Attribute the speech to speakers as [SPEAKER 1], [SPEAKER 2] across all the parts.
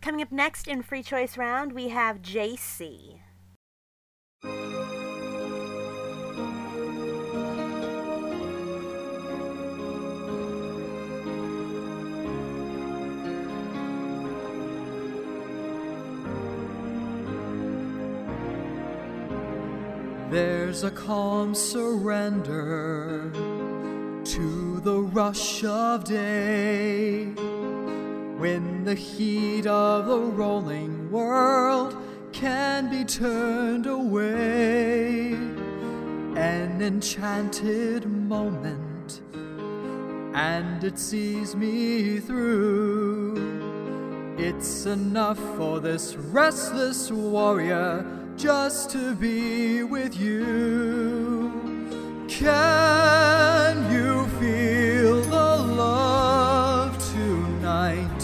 [SPEAKER 1] Coming up next in Free Choice Round, we have JC.
[SPEAKER 2] There's a calm surrender to the rush of day, when the heat of the rolling world can be turned away. An enchanted moment, and it sees me through. It's enough for this restless warrior just to be with you. Can you feel the love tonight?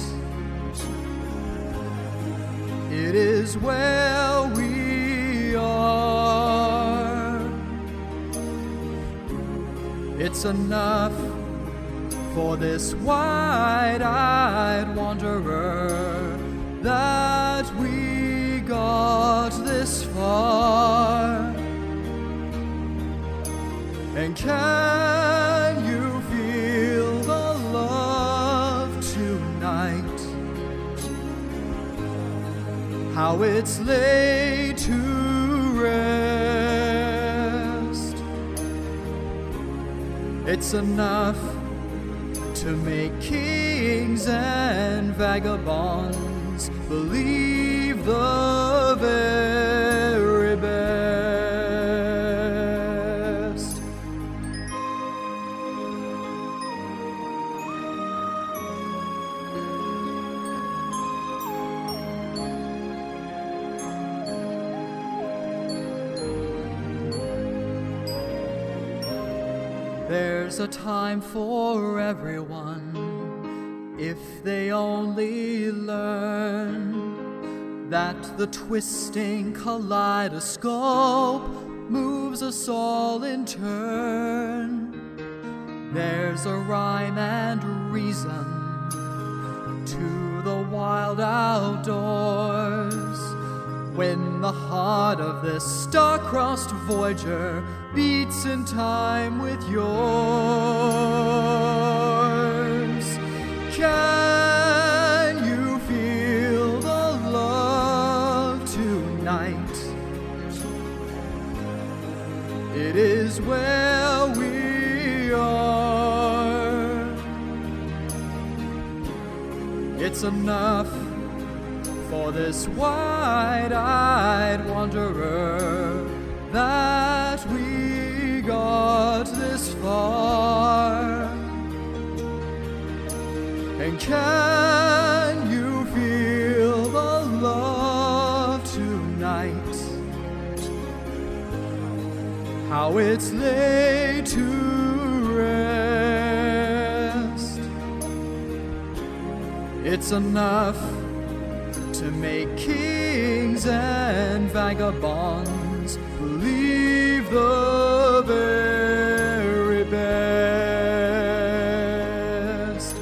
[SPEAKER 2] It is where we are. It's enough for this wide-eyed wanderer that we got this far. And can you feel the love tonight? How it's laid to rest. It's enough to make kings and vagabonds believe the very best. There's a time for everyone, if they only learn that the twisting kaleidoscope moves us all in turn. There's a rhyme and reason to the wild outdoors, when the heart of this star-crossed voyager beats in time with yours. Can you feel the love tonight? It is where we are. It's enough for this wide-eyed wanderer that we got this far. And can you feel the love tonight? How it's laid to rest. It's enough to make kings and vagabonds believe the very best.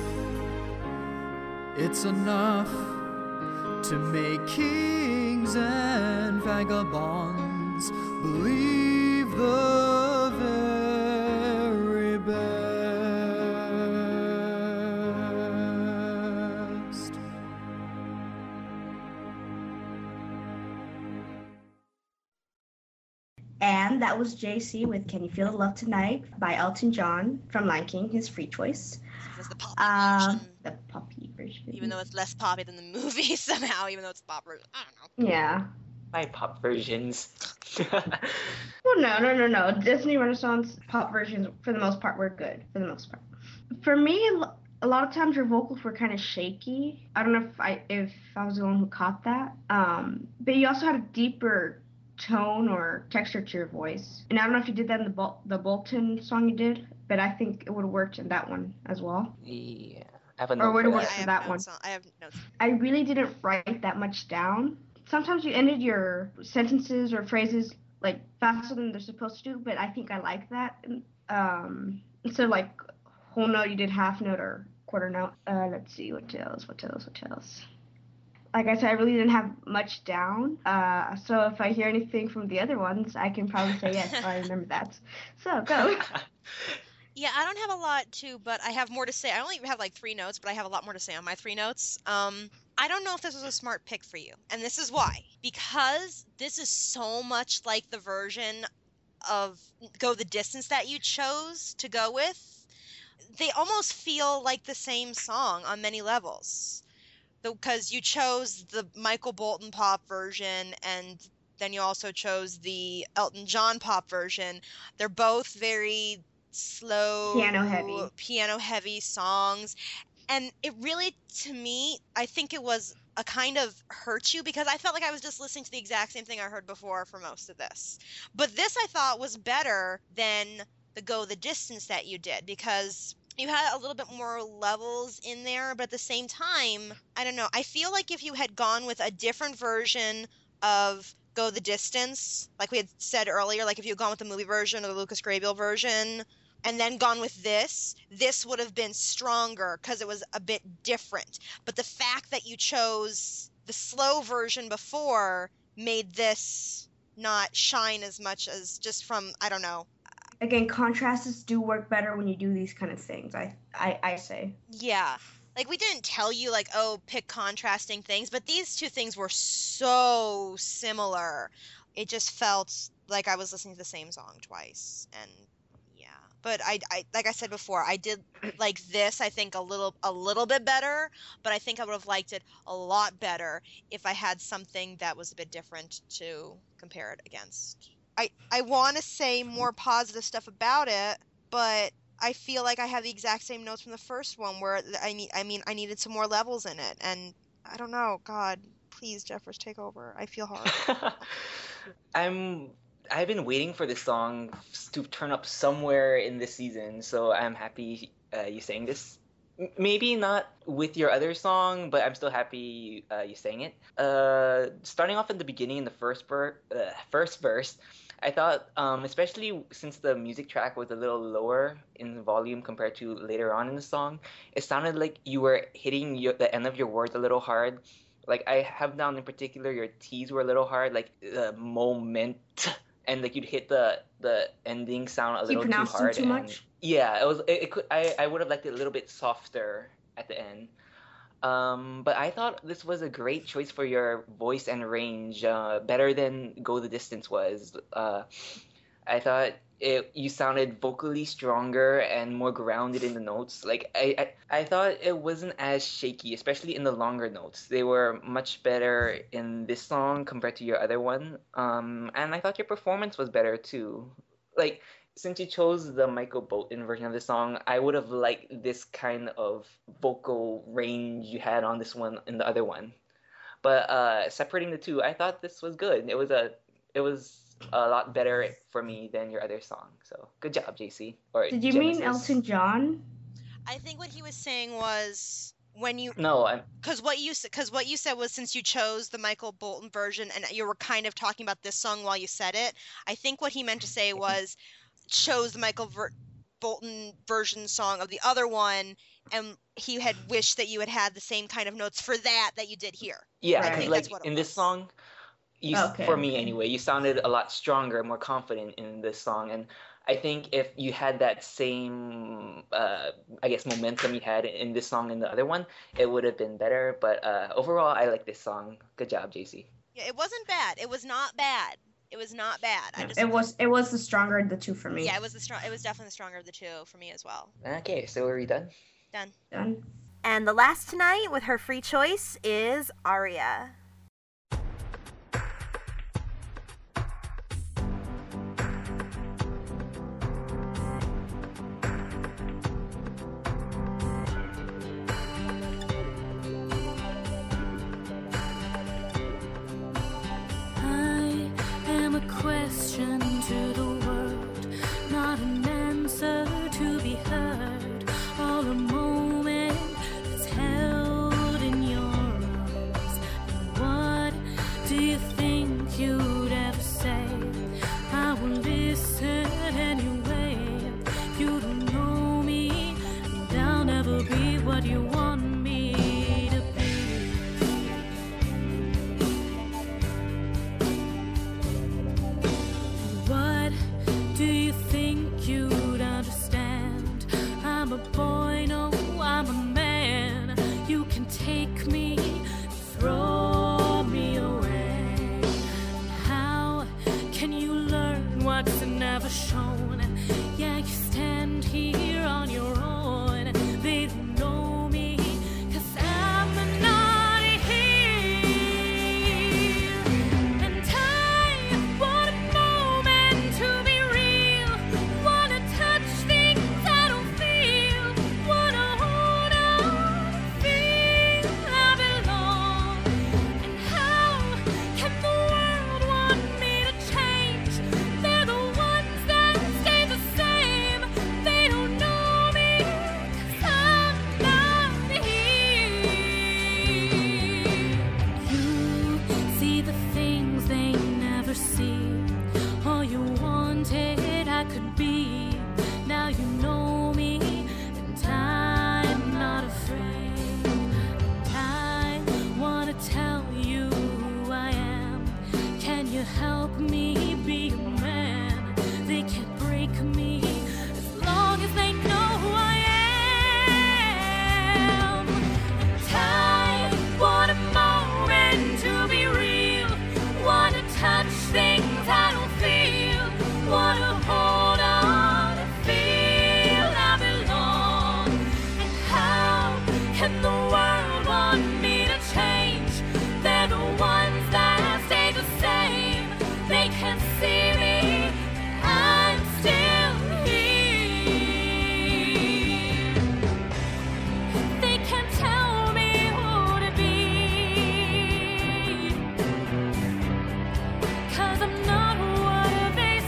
[SPEAKER 2] It's enough to make kings and vagabonds believe the very best.
[SPEAKER 3] And that was JC with Can You Feel the Love Tonight by Elton John from Lion King, his Free Choice.
[SPEAKER 4] It was the poppy version.
[SPEAKER 3] The poppy version.
[SPEAKER 4] Even though it's less poppy than the movie somehow, even though it's pop version. I don't know.
[SPEAKER 3] Yeah.
[SPEAKER 5] My pop versions.
[SPEAKER 3] Well, no. Disney Renaissance pop versions, for the most part, were good. For the most part. For me, a lot of times your vocals were kind of shaky. I don't know if I was the one who caught that. But you also had a deeper tone or texture to your voice. And I don't know if you did that in the Bolton song you did, but I think it would have worked in that one as well.
[SPEAKER 5] Yeah. I have a
[SPEAKER 3] Or
[SPEAKER 5] note
[SPEAKER 3] would
[SPEAKER 5] for
[SPEAKER 3] it work
[SPEAKER 5] that.
[SPEAKER 3] for that one?
[SPEAKER 4] I have notes.
[SPEAKER 3] I really didn't write that much down. Sometimes you ended your sentences or phrases like faster than they're supposed to, but I think I like that. Instead of like whole note, you did half note or quarter note. Let's see, what else? like I said, I really didn't have much down. So if I hear anything from the other ones, I can probably say yes. I remember that. So go.
[SPEAKER 4] Yeah, I don't have a lot too, but I have more to say. I only have like 3 notes, but I have a lot more to say on my 3 notes. I don't know if this was a smart pick for you, and this is why. Because this is so much like the version of Go the Distance that you chose to go with. They almost feel like the same song on many levels. Because you chose the Michael Bolton pop version, and then you also chose the Elton John pop version. They're both very slow, piano heavy songs. And it really, to me, I think it was a kind of hurt you, because I felt like I was just listening to the exact same thing I heard before for most of this. But this I thought was better than the Go the Distance that you did, because you had a little bit more levels in there, but at the same time, I don't know. I feel like if you had gone with a different version of Go the Distance, like we had said earlier, like if you had gone with the movie version or the Lucas Grabeel version, and then gone with this would have been stronger because it was a bit different. But the fact that you chose the slow version before made this not shine as much as just from, I don't know.
[SPEAKER 3] Again, contrasts do work better when you do these kind of things, I say.
[SPEAKER 4] Yeah. Like, we didn't tell you, like, oh, pick contrasting things, but these two things were so similar. It just felt like I was listening to the same song twice, and yeah. But I like I said before, I did like this, I think, a little bit better, but I think I would have liked it a lot better if I had something that was a bit different to compare it against. I want to say more positive stuff about it, but I feel like I have the exact same notes from the first one, where I needed some more levels in it, and I don't know. God, please, Jeffers, take over. I feel hard.
[SPEAKER 5] I've been waiting for this song to turn up somewhere in this season, so I'm happy you sang this. Maybe not with your other song, but I'm still happy you sang it. Starting off at the beginning in the first verse, I thought, especially since the music track was a little lower in volume compared to later on in the song, it sounded like you were hitting the end of your words a little hard. Like, I have down in particular, your T's were a little hard, like the moment, and like you'd hit the ending sound a little too hard.
[SPEAKER 3] Too much?
[SPEAKER 5] Yeah, I would have liked it a little bit softer at the end. But I thought this was a great choice for your voice and range, better than Go the Distance was. I thought you sounded vocally stronger and more grounded in the notes. Like, I thought it wasn't as shaky, especially in the longer notes. They were much better in this song compared to your other one. And I thought your performance was better too. Like, since you chose the Michael Bolton version of the song, I would have liked this kind of vocal range you had on this one in the other one. But separating the two, I thought this was good. It was a lot better for me than your other song. So good job, JC. Or
[SPEAKER 3] did you
[SPEAKER 5] Genesis.
[SPEAKER 3] mean Elton John?
[SPEAKER 4] I think what he was saying was when you because what you said was, since you chose the Michael Bolton version and you were kind of talking about this song while you said it. I think what he meant to say was chose the Michael Bolton version song of the other one, and he had wished that you had the same kind of notes for that you did here.
[SPEAKER 5] Yeah,
[SPEAKER 4] I think
[SPEAKER 5] like
[SPEAKER 4] that's what
[SPEAKER 5] in this song, for me anyway, you sounded a lot stronger, more confident in this song, and I think if you had that same, momentum you had in this song and the other one, it would have been better. But overall, I like this song. Good job, JC.
[SPEAKER 4] Yeah, it wasn't bad. It was not bad. It was not bad.
[SPEAKER 3] It was the stronger of the two for me.
[SPEAKER 4] Yeah, it was definitely the stronger of the two for me as well.
[SPEAKER 5] Okay, so are we done?
[SPEAKER 4] Done.
[SPEAKER 1] And the last tonight with her free choice is Aria.
[SPEAKER 6] Question to the world, not an answer to be heard, or a moment that's held in your arms. What do you think you'd ever say? I will listen anyway. You don't know me, and I'll never be what you want me to be. me be a man. They can't break me as long as they know who I am. Time, what a moment to be real. Wanna touch things I don't feel. Wanna hold on and feel I belong. And how can the world want me to change? They're the ones that stay the same. They can't see me, I'm still here. They can't tell me who to be, 'cause I'm not what they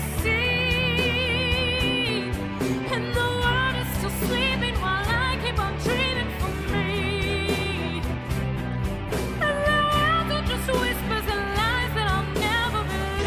[SPEAKER 6] see. And the world is still sleeping while I keep on dreaming for me. And the world are just whispers and lies that I'll never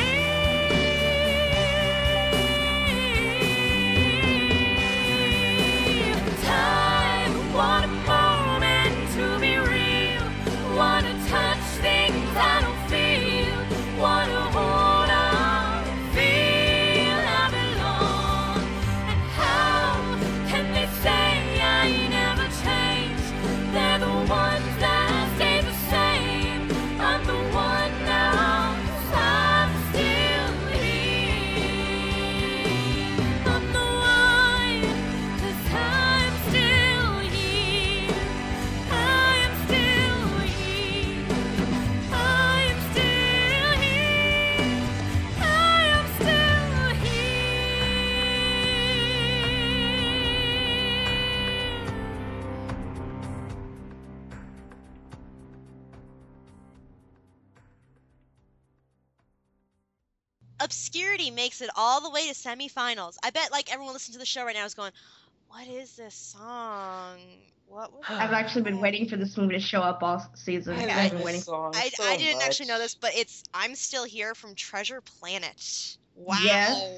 [SPEAKER 6] believe. Time, what a moment to be real. Wanna touch things I don't feel. Wanna hold on and feel I belong. And how can they say I never change? They're the ones that stay the same. I'm the one now, 'cause I'm still here. I'm the one, 'cause I'm still here. I am still here. I am still here. I am still
[SPEAKER 4] Obscurity makes it all the way to semifinals. I bet like everyone listening to the show right now is going, "What is this song? What was
[SPEAKER 3] I've actually been waiting for this movie to show up all season.
[SPEAKER 5] I
[SPEAKER 3] I've
[SPEAKER 5] love
[SPEAKER 3] been
[SPEAKER 5] this
[SPEAKER 3] waiting.
[SPEAKER 5] song
[SPEAKER 4] I
[SPEAKER 5] so
[SPEAKER 4] didn't actually know
[SPEAKER 5] much.
[SPEAKER 4] this, but it's I'm Still Here from Treasure Planet. Wow.
[SPEAKER 3] Yes.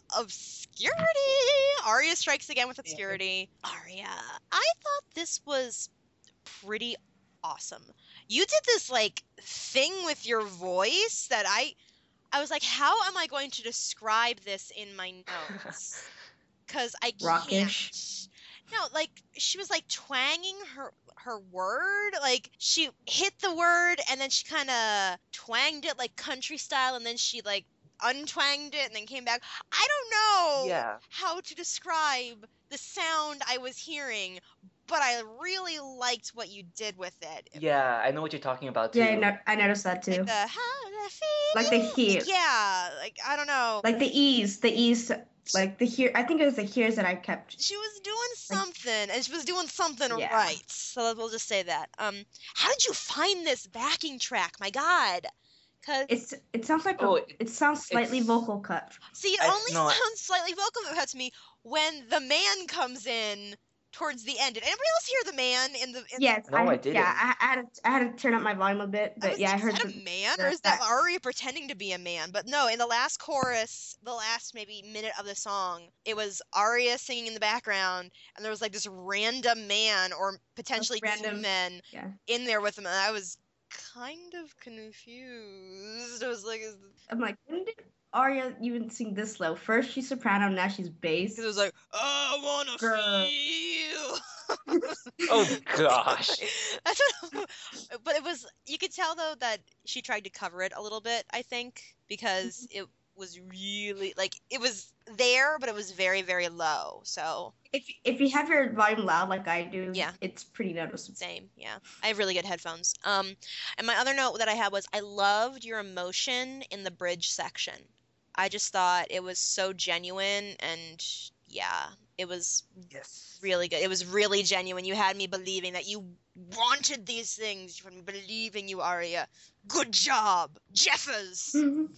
[SPEAKER 4] Obscurity. Aria strikes again with Obscurity. Aria, I thought this was pretty awesome. You did this like thing with your voice that I was like, how am I going to describe this in my notes? Because I can't.
[SPEAKER 3] Rockish.
[SPEAKER 4] No, like she was like twanging her word. Like she hit the word and then she kind of twanged it like country style, and then she like untwanged it and then came back. I don't know
[SPEAKER 5] Yeah.
[SPEAKER 4] how to describe the sound I was hearing, but I really liked what you did with it.
[SPEAKER 5] Yeah, I know what you're talking about too.
[SPEAKER 3] Yeah, I noticed that too.
[SPEAKER 4] Like the how I feel.
[SPEAKER 3] Like the hear.
[SPEAKER 4] Yeah, like I don't know.
[SPEAKER 3] Like the ease, like the here. I think it was the hears that I kept.
[SPEAKER 4] She was doing something, and she was doing something
[SPEAKER 3] Yeah.
[SPEAKER 4] right. So we'll just say that. How did you find this backing track? My God, because
[SPEAKER 3] It sounds like
[SPEAKER 5] Oh,
[SPEAKER 3] it sounds slightly
[SPEAKER 5] it's-
[SPEAKER 3] vocal cut.
[SPEAKER 4] see, it
[SPEAKER 5] I-
[SPEAKER 4] only
[SPEAKER 5] no, I-
[SPEAKER 4] sounds slightly vocal to me when the man comes in towards the end. Did anybody else hear the man in the?
[SPEAKER 3] Yes,
[SPEAKER 5] No, I didn't.
[SPEAKER 3] Yeah, I had to turn up my volume a bit, but yeah, I
[SPEAKER 4] is
[SPEAKER 3] heard.
[SPEAKER 4] that
[SPEAKER 3] the-
[SPEAKER 4] a man,
[SPEAKER 3] the-
[SPEAKER 4] or is that
[SPEAKER 3] that-
[SPEAKER 4] Aria pretending to be a man? But no, in the last chorus, the last maybe minute of the song, it was Aria singing in the background, and there was like this random man, or potentially two
[SPEAKER 3] random-
[SPEAKER 4] men,
[SPEAKER 3] Yeah.
[SPEAKER 4] in there with him, and I was kind of confused. I was like,
[SPEAKER 3] I'm like, when did Arya even sing this low? First she's soprano, now she's bass.
[SPEAKER 4] because it was like, I wanna
[SPEAKER 3] Girl.
[SPEAKER 4] feel.
[SPEAKER 5] Oh gosh.
[SPEAKER 4] That's what, but it was. You could tell though that she tried to cover it a little bit. I think because it was really like it was there, but it was very very low. So
[SPEAKER 3] If you have your volume loud like I do,
[SPEAKER 4] Yeah.
[SPEAKER 3] it's pretty noticeable.
[SPEAKER 4] same, yeah. I have really good headphones. And my other note that I had was I loved your emotion in the bridge section. I just thought it was so genuine, and yeah, it was
[SPEAKER 5] Yes.
[SPEAKER 4] really good. It was really genuine. You had me believing that you wanted these things. You had me believing you, Aria. Good job, Jeffers.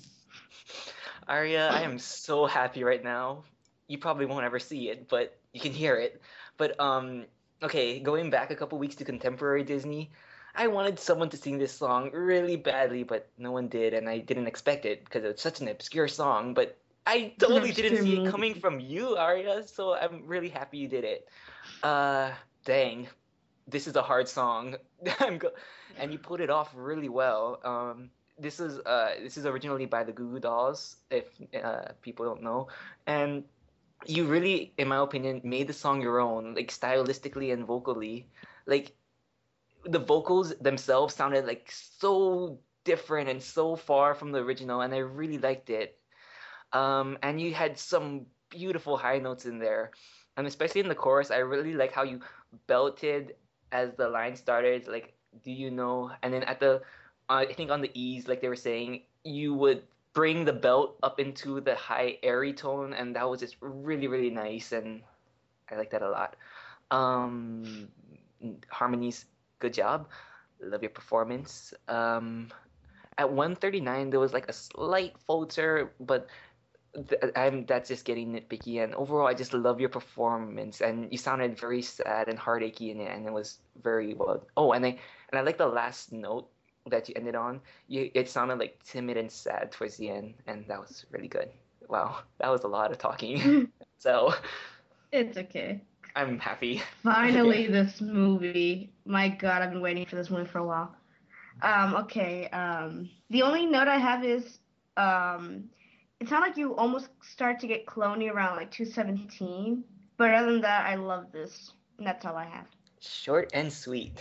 [SPEAKER 5] Arya, I am so happy right now. You probably won't ever see it, but you can hear it. But okay, going back a couple weeks to contemporary Disney, I wanted someone to sing this song really badly, but no one did, and I didn't expect it because it's such an obscure song. But I totally didn't see it
[SPEAKER 3] obscure
[SPEAKER 5] coming
[SPEAKER 3] movie.
[SPEAKER 5] from you, Arya, so I'm really happy you did it. Dang, this is a hard song. And you put it off really well. this is originally by the Goo Goo Dolls, if people don't know, and you really, in my opinion, made the song your own, like stylistically and vocally. Like the vocals themselves sounded like so different and so far from the original, and I really liked it. And you had some beautiful high notes in there, and especially in the chorus, I really like how you belted as the line started, like, "Do you know?" And then at the, I think on the E's, like they were saying, you would bring the belt up into the high airy tone, and that was just really, really nice, and I like that a lot. Um, Harmonies, good job. Love your performance. At 139, there was like a slight falter, but that's just getting nitpicky. And overall, I just love your performance, and you sounded very sad and heartachy in it, and it was very well. Oh, and I like the last note that you ended on. It sounded like timid and sad towards the end, and that was really good. Wow, that was a lot of talking. So
[SPEAKER 3] It's okay.
[SPEAKER 5] I'm happy.
[SPEAKER 3] Finally, this movie. My God, I've been waiting for this movie for a while. Okay. The only note I have is, it sounded like you almost start to get cloney around like 217. But other than that, I love this. And that's all I have.
[SPEAKER 5] Short and sweet.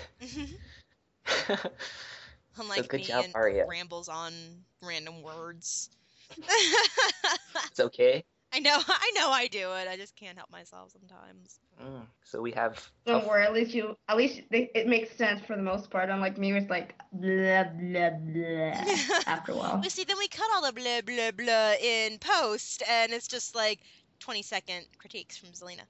[SPEAKER 4] Unlike
[SPEAKER 5] good
[SPEAKER 4] me
[SPEAKER 5] job,
[SPEAKER 4] and
[SPEAKER 5] Aria.
[SPEAKER 4] rambles on random words.
[SPEAKER 5] It's okay.
[SPEAKER 4] I know I do it. I just can't help myself sometimes.
[SPEAKER 5] So we have
[SPEAKER 3] Don't worry, at least it makes sense for the most part. Unlike me, it's like blah blah blah after a while.
[SPEAKER 4] But see, then we cut all the blah blah blah in post, and it's just like 20-second critiques from Zelina.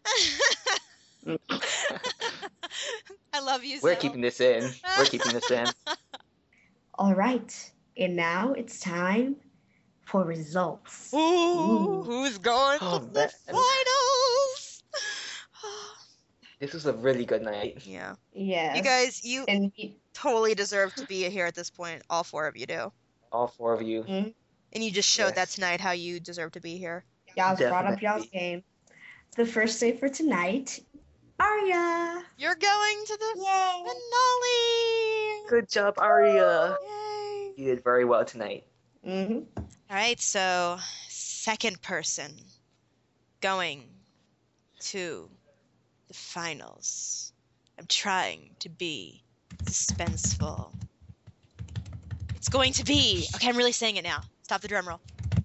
[SPEAKER 4] I love you,
[SPEAKER 5] We're
[SPEAKER 4] Zell.
[SPEAKER 5] keeping this in. We're keeping this in.
[SPEAKER 3] All right, and now it's time for results.
[SPEAKER 4] Ooh, who's going
[SPEAKER 5] Oh,
[SPEAKER 4] to the
[SPEAKER 5] man.
[SPEAKER 4] finals?
[SPEAKER 5] This was a really good night.
[SPEAKER 4] Yeah.
[SPEAKER 3] Yeah.
[SPEAKER 4] You guys, you
[SPEAKER 3] And
[SPEAKER 4] totally deserve to be here at this point. All four of you do.
[SPEAKER 5] All four of you.
[SPEAKER 4] And you just showed that
[SPEAKER 5] Yes.
[SPEAKER 4] tonight how you deserve to be here.
[SPEAKER 3] y'all's brought up y'all's
[SPEAKER 5] Definitely.
[SPEAKER 3] game. The first save for tonight, Arya.
[SPEAKER 4] You're going to the
[SPEAKER 3] Yay!
[SPEAKER 4] finale!
[SPEAKER 5] Good job, Aria.
[SPEAKER 4] Yay!
[SPEAKER 5] You did very well tonight.
[SPEAKER 3] Mm-hmm.
[SPEAKER 4] All right, so second person going to the finals. I'm trying to be suspenseful. It's going to be. Okay, I'm really saying it now. Stop the drum roll.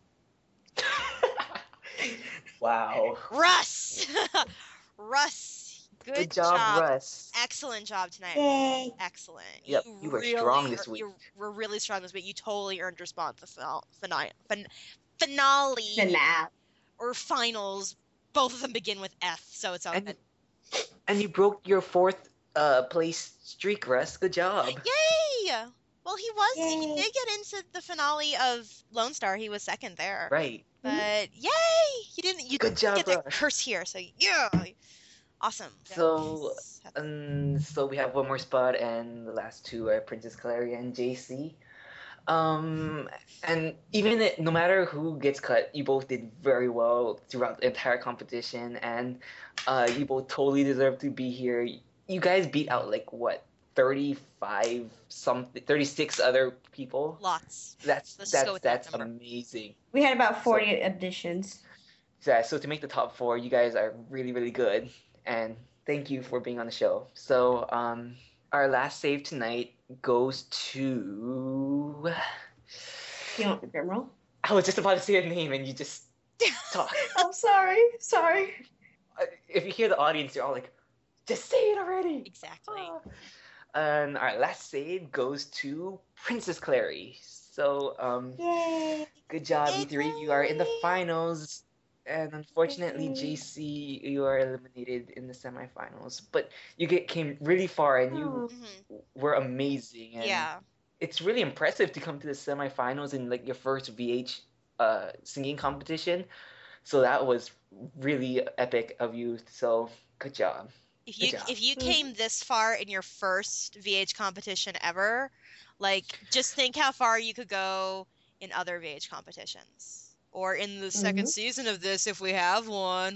[SPEAKER 5] Wow.
[SPEAKER 4] Russ! Russ, good
[SPEAKER 5] job, Russ.
[SPEAKER 4] Excellent job tonight.
[SPEAKER 3] Yay!
[SPEAKER 4] Excellent.
[SPEAKER 5] Yep, you were strong this
[SPEAKER 4] ear-
[SPEAKER 5] week.
[SPEAKER 4] You were really strong this week. You totally earned your spot at the finale
[SPEAKER 3] Finale.
[SPEAKER 4] or finals. Both of them begin with F, so it's all
[SPEAKER 5] And-
[SPEAKER 4] good.
[SPEAKER 5] And you broke your fourth place streak, Russ. Good job.
[SPEAKER 4] Yay! Well, he
[SPEAKER 3] Yay.
[SPEAKER 4] did get into the finale of Lone Star. He was second there.
[SPEAKER 5] Right.
[SPEAKER 4] But yay! You
[SPEAKER 5] Good job,
[SPEAKER 4] get that
[SPEAKER 5] Russ.
[SPEAKER 4] curse here, so yeah. Awesome.
[SPEAKER 5] So, so we have one more spot, and the last two are Princess Clary and JC. And no matter who gets cut, you both did very well throughout the entire competition, and you both totally deserve to be here. You guys beat out like what, 36 other people.
[SPEAKER 4] Lots.
[SPEAKER 5] That's
[SPEAKER 4] Let's go with that
[SPEAKER 5] that's
[SPEAKER 4] number.
[SPEAKER 5] amazing.
[SPEAKER 3] We had about 40 additions.
[SPEAKER 5] Yeah, so to make the top four, you guys are really, really good, and thank you for being on the show. So, our last save tonight goes to.
[SPEAKER 3] You want the drum roll?
[SPEAKER 5] I was just about to say a name, and you just talk.
[SPEAKER 3] I'm sorry. Sorry.
[SPEAKER 5] If you hear the audience, you're all like, "Just say it already."
[SPEAKER 4] Exactly.
[SPEAKER 5] And our last save goes to Princess Clary. So,
[SPEAKER 3] Yay!
[SPEAKER 5] good job,
[SPEAKER 4] Yay,
[SPEAKER 5] you three. You are in the
[SPEAKER 4] Clary.
[SPEAKER 5] finals. And unfortunately,
[SPEAKER 3] Yay.
[SPEAKER 5] JC, you are eliminated in the semifinals. But you came really far, and you
[SPEAKER 4] Mhm.
[SPEAKER 5] were amazing. And
[SPEAKER 4] Yeah.
[SPEAKER 5] it's really impressive to come to the semifinals in like your first VH singing competition. So that was really epic of you. So good job.
[SPEAKER 4] If
[SPEAKER 5] Good
[SPEAKER 4] you
[SPEAKER 5] job.
[SPEAKER 4] if you came this far in your first VH competition ever, like just think how far you could go in other VH competitions. Or in the second season of this, if we have one.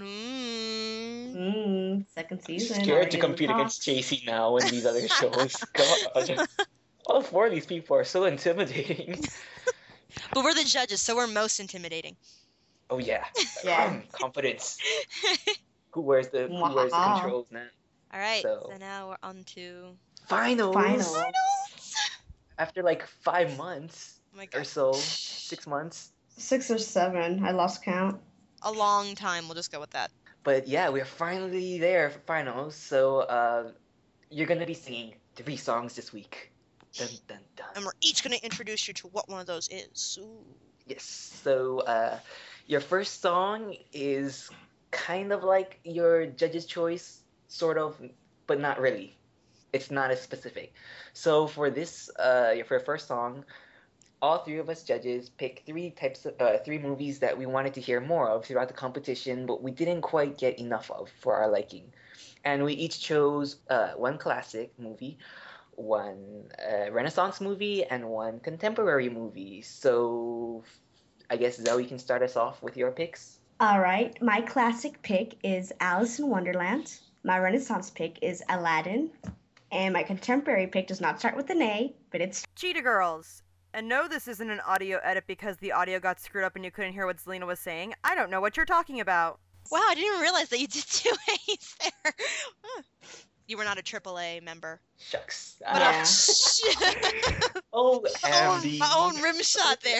[SPEAKER 3] Second season.
[SPEAKER 5] Scared
[SPEAKER 3] already
[SPEAKER 5] to
[SPEAKER 3] in the
[SPEAKER 5] compete
[SPEAKER 3] top.
[SPEAKER 5] against JC now in these other shows. God. All four of these people are so intimidating.
[SPEAKER 4] But we're the judges, so we're most intimidating.
[SPEAKER 5] Oh yeah.
[SPEAKER 3] Yeah.
[SPEAKER 5] Confidence. Who wears the
[SPEAKER 3] Wow.
[SPEAKER 5] controls now?
[SPEAKER 4] All right,
[SPEAKER 5] So-
[SPEAKER 4] so now we're on to
[SPEAKER 5] Finals.
[SPEAKER 3] Finals.
[SPEAKER 5] After like 5 months
[SPEAKER 4] oh my
[SPEAKER 5] or
[SPEAKER 4] God,
[SPEAKER 5] so, 6 months.
[SPEAKER 3] 6 or 7. I lost count.
[SPEAKER 4] a long time. We'll just go with that.
[SPEAKER 5] But yeah, we're finally there for finals. So you're gonna be singing 3 songs this week. Dun dun dun.
[SPEAKER 4] And we're each going to introduce you to what one of those is. Ooh.
[SPEAKER 5] Yes. So your first song is kind of like your judge's choice, sort of, but not really. It's not as specific. So for this, for your first song, all 3 of us judges picked 3 movies that we wanted to hear more of throughout the competition, but we didn't quite get enough of for our liking. And we each chose 1 classic movie, 1 Renaissance movie, and 1 contemporary movie. So I guess Zoe can start us off with your picks.
[SPEAKER 3] All right. My classic pick is Alice in Wonderland. My Renaissance pick is Aladdin. And my contemporary pick does not start with an A, but it's
[SPEAKER 1] Cheetah Girls. And no, this isn't an audio edit because the audio got screwed up and you couldn't hear what Selena was saying. I don't know what you're talking about.
[SPEAKER 4] Wow, I didn't even realize that you did 2 A's there. Huh. You were not a AAA member.
[SPEAKER 5] Shucks.
[SPEAKER 4] But
[SPEAKER 3] Yeah.
[SPEAKER 5] Oh,
[SPEAKER 4] my
[SPEAKER 5] Andy.
[SPEAKER 4] own rim shot there.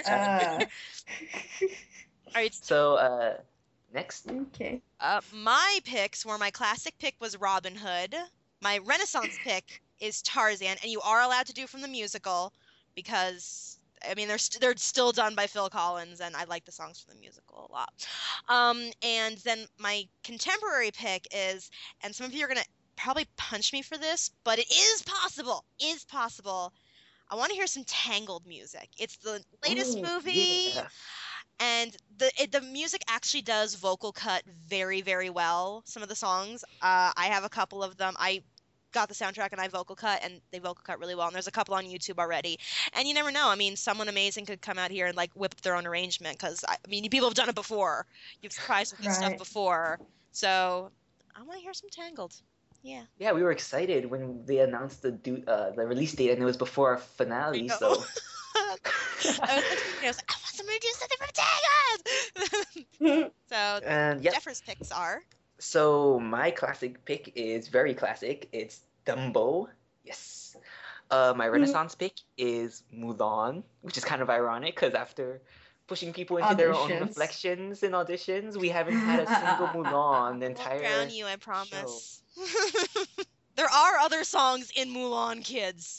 [SPEAKER 4] All right,
[SPEAKER 5] So next.
[SPEAKER 3] okay.
[SPEAKER 4] my picks were my classic pick was Robin Hood. My Renaissance pick is Tarzan, and you are allowed to do from the musical because I mean they're still done by Phil Collins, and I like the songs from the musical a lot. And then my contemporary pick is, and some of you are gonna probably punch me for this, but it is possible. Is possible. I want to hear some Tangled music. It's the latest
[SPEAKER 5] Ooh,
[SPEAKER 4] movie.
[SPEAKER 5] yeah.
[SPEAKER 4] And the music actually does vocal cut very, very well. Some of the songs, I have a couple of them. I got the soundtrack and I vocal cut, and they vocal cut really well. And there's a couple on YouTube already. And you never know. I mean, someone amazing could come out here and like whip up their own arrangement because I mean, people have done it before. You've surprised with good stuff
[SPEAKER 3] Right.
[SPEAKER 4] before. So I want to hear some Tangled. Yeah.
[SPEAKER 5] Yeah, we were excited when they announced the release date, and it was before our finale.
[SPEAKER 4] know.
[SPEAKER 5] So
[SPEAKER 4] I was like, I want somebody to do something for Tangled. So
[SPEAKER 5] and yeah.
[SPEAKER 4] Jeffers picks are.
[SPEAKER 5] So my classic pick is very classic. It's Dumbo. Yes. My Renaissance pick is Mulan, which is kind of ironic because after pushing people into their own
[SPEAKER 3] Auditions.
[SPEAKER 5] reflections and auditions, we haven't had a single Mulan the
[SPEAKER 4] I
[SPEAKER 5] entire.
[SPEAKER 4] won't drown you, I promise. There are other songs in Mulan, kids.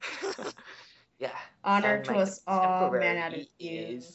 [SPEAKER 5] Yeah.
[SPEAKER 3] Honor
[SPEAKER 5] And
[SPEAKER 3] to
[SPEAKER 5] my
[SPEAKER 3] us all, man
[SPEAKER 5] contemporary
[SPEAKER 3] out of you.
[SPEAKER 5] is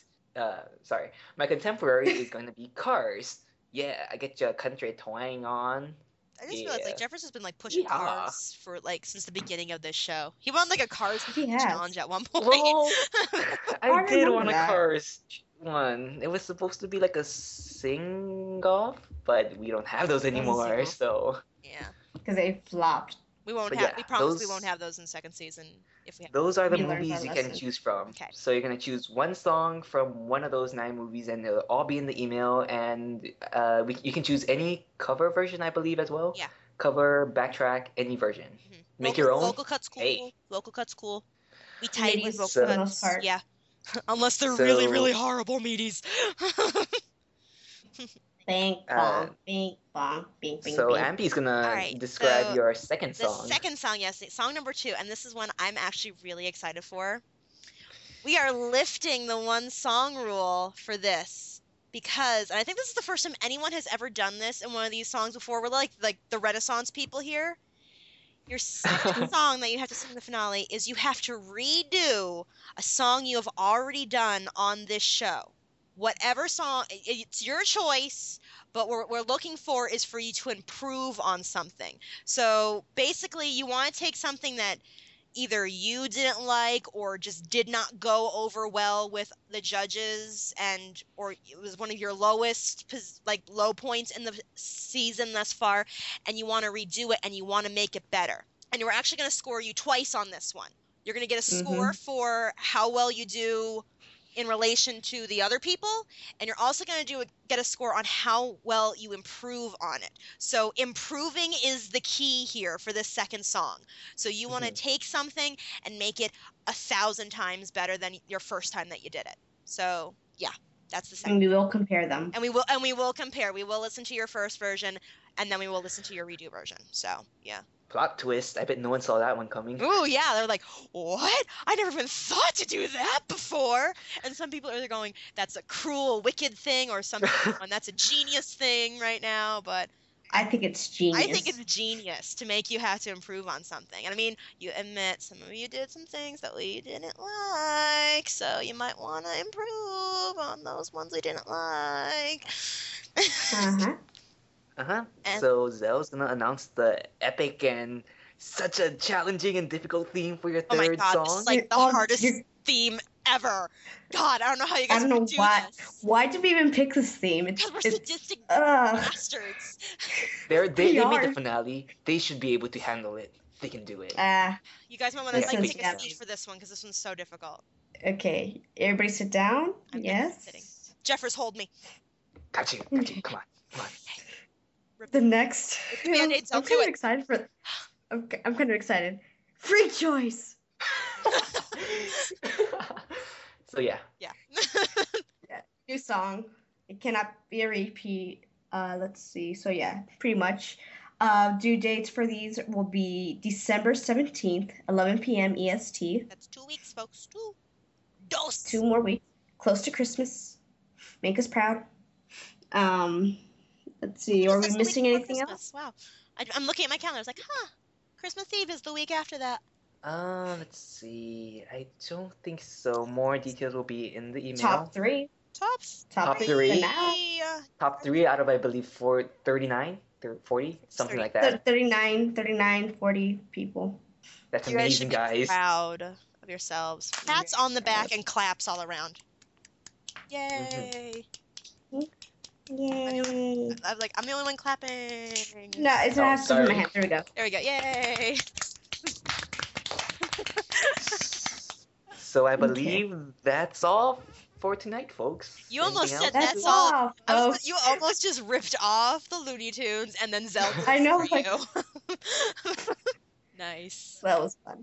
[SPEAKER 5] my contemporary is going to be Cars. Yeah, I get your country twang on.
[SPEAKER 4] I just realized like
[SPEAKER 5] Yeah.
[SPEAKER 4] Jeffers has been like pushing
[SPEAKER 5] Yeah.
[SPEAKER 4] cars for like since the beginning of this show. He won like a cars
[SPEAKER 3] He has.
[SPEAKER 4] challenge at one point.
[SPEAKER 5] Well, I
[SPEAKER 3] I
[SPEAKER 5] did
[SPEAKER 3] remember
[SPEAKER 5] want a
[SPEAKER 3] that.
[SPEAKER 5] Cars one. It was supposed to be like a sing-off, but we don't have those anymore,
[SPEAKER 3] sing-off.
[SPEAKER 5] so
[SPEAKER 4] Yeah.
[SPEAKER 3] Because they flopped.
[SPEAKER 4] We won't
[SPEAKER 5] But
[SPEAKER 4] have
[SPEAKER 5] yeah,
[SPEAKER 4] we promise we
[SPEAKER 5] those-
[SPEAKER 4] won't have those in second season if we have
[SPEAKER 5] those are the
[SPEAKER 3] We learned
[SPEAKER 5] movies
[SPEAKER 3] our
[SPEAKER 5] you can
[SPEAKER 3] lesson.
[SPEAKER 5] choose from.
[SPEAKER 4] Okay.
[SPEAKER 5] So you're gonna choose one song from one of those 9 movies, and they'll all be in the email. And you can choose any cover version, I believe, as well.
[SPEAKER 4] Yeah.
[SPEAKER 5] Cover, backtrack, any version. Make your own.
[SPEAKER 4] Vocal cuts cool.
[SPEAKER 5] Hey.
[SPEAKER 4] Vocal cuts cool. We tight with
[SPEAKER 3] Meaties
[SPEAKER 4] vocal
[SPEAKER 5] for the
[SPEAKER 4] cuts.
[SPEAKER 3] most part.
[SPEAKER 4] Yeah. Unless they're really,
[SPEAKER 5] So-
[SPEAKER 4] really horrible meaties.
[SPEAKER 3] Bing, bong, bing, bong, bing, bing,
[SPEAKER 5] So
[SPEAKER 3] bing.
[SPEAKER 5] Ampy's gonna
[SPEAKER 4] Alright,
[SPEAKER 5] describe
[SPEAKER 4] so
[SPEAKER 5] your second
[SPEAKER 4] The
[SPEAKER 5] song.
[SPEAKER 4] second song, yes, song number 2, and this is one I'm actually really excited for. We are lifting the 1 song rule for this because, and I think this is the first time anyone has ever done this in one of these songs before. We're like the Renaissance people here. Your second song that you have to sing in the finale is you have to redo a song you have already done on this show. Whatever song, it's your choice, but what we're looking for is for you to improve on something. So basically, you want to take something that either you didn't like or just did not go over well with the judges, and or it was one of your lowest low points in the season thus far, and you want to redo it and you want to make it better. And we're actually going to score you twice on this one. You're going to get a score for how well you do in relation to the other people, and you're also going to get a score on how well you improve on it. So improving is the key here for this second song. So you want to take something and make it 1,000 times better than your first time that you did it. So yeah, that's the
[SPEAKER 3] And
[SPEAKER 4] second.
[SPEAKER 3] we will compare them.
[SPEAKER 4] And we will compare. We will listen to your first version, and then we will listen to your redo version. So yeah.
[SPEAKER 5] Plot twist. I bet no one saw that one coming.
[SPEAKER 4] Ooh, yeah, they're like, what? I never even thought to do that before. And some people are going, that's a cruel, wicked thing, or some people are going, that's a genius thing right now. But
[SPEAKER 3] I think it's genius.
[SPEAKER 4] I think it's genius to make you have to improve on something. And I mean, you admit some of you did some things that we didn't like, so you might want to improve on those ones we didn't like. And-
[SPEAKER 5] So Zell's gonna announce the epic and such a challenging and difficult theme for your
[SPEAKER 4] Oh my
[SPEAKER 5] third
[SPEAKER 4] god, this
[SPEAKER 5] song.
[SPEAKER 4] is like the hardest theme ever. God, I don't know how you
[SPEAKER 3] I
[SPEAKER 4] guys
[SPEAKER 3] don't know
[SPEAKER 4] would do
[SPEAKER 3] why.
[SPEAKER 4] this.
[SPEAKER 3] Why did we even pick this theme?
[SPEAKER 4] Because we're
[SPEAKER 3] It's
[SPEAKER 4] sadistic
[SPEAKER 3] ugh.
[SPEAKER 4] bastards.
[SPEAKER 5] They
[SPEAKER 3] We
[SPEAKER 5] made the
[SPEAKER 3] are.
[SPEAKER 5] finale. They should be able to handle it. They can do it.
[SPEAKER 4] You guys might want to
[SPEAKER 3] This
[SPEAKER 4] like
[SPEAKER 3] is
[SPEAKER 4] take a
[SPEAKER 3] yummy.
[SPEAKER 4] seat for this one because this one's so difficult.
[SPEAKER 3] Okay, everybody sit down.
[SPEAKER 4] I'm
[SPEAKER 3] Yes.
[SPEAKER 4] sitting. Jeffers, hold me.
[SPEAKER 5] Got you. Come on.
[SPEAKER 4] Rip
[SPEAKER 3] The next.
[SPEAKER 4] Rip the Band-Aids,
[SPEAKER 3] I'm
[SPEAKER 4] don't
[SPEAKER 3] kind
[SPEAKER 4] do
[SPEAKER 3] of
[SPEAKER 4] it.
[SPEAKER 3] excited for. I'm kind of excited. Free choice.
[SPEAKER 5] So yeah.
[SPEAKER 4] Yeah.
[SPEAKER 3] New song. It cannot be a repeat. Let's see. So yeah, pretty much. Due dates for these will be December 17th, 11 p.m. EST.
[SPEAKER 4] That's 2 weeks, folks. Dos.
[SPEAKER 3] 2 more weeks. Close to Christmas. Make us proud. Let's see. Are we
[SPEAKER 4] Christmas, the
[SPEAKER 3] missing
[SPEAKER 4] week before
[SPEAKER 3] anything else?
[SPEAKER 4] Christmas. Wow. I'm looking at my calendar. I was like, Christmas Eve is the week after that.
[SPEAKER 5] Let's see. I don't think so. More details will be in the email.
[SPEAKER 3] Top 3.
[SPEAKER 5] Top
[SPEAKER 3] three.
[SPEAKER 5] three.
[SPEAKER 3] for now.
[SPEAKER 5] Top 3 out of I believe 39, 40, something
[SPEAKER 4] 30.
[SPEAKER 5] like that.
[SPEAKER 3] 39, 40 people.
[SPEAKER 5] That's
[SPEAKER 4] You guys
[SPEAKER 5] amazing,
[SPEAKER 4] should be
[SPEAKER 5] guys.
[SPEAKER 4] proud of yourselves. Pats on the back and claps all around. Yay!
[SPEAKER 3] Yay.
[SPEAKER 4] I'm the only one clapping.
[SPEAKER 3] No, it's
[SPEAKER 5] Oh,
[SPEAKER 3] has to be
[SPEAKER 5] sorry.
[SPEAKER 3] my hand. There we go.
[SPEAKER 4] There we go. Yay!
[SPEAKER 5] So I believe that's all for tonight, folks.
[SPEAKER 4] You almost
[SPEAKER 5] Anything
[SPEAKER 4] said
[SPEAKER 5] else?
[SPEAKER 4] that's all.
[SPEAKER 3] all, folks.
[SPEAKER 4] You almost just ripped off the Looney Tunes and then Zelda
[SPEAKER 3] I know,
[SPEAKER 4] for
[SPEAKER 3] like-
[SPEAKER 4] you. Nice.
[SPEAKER 3] That was fun.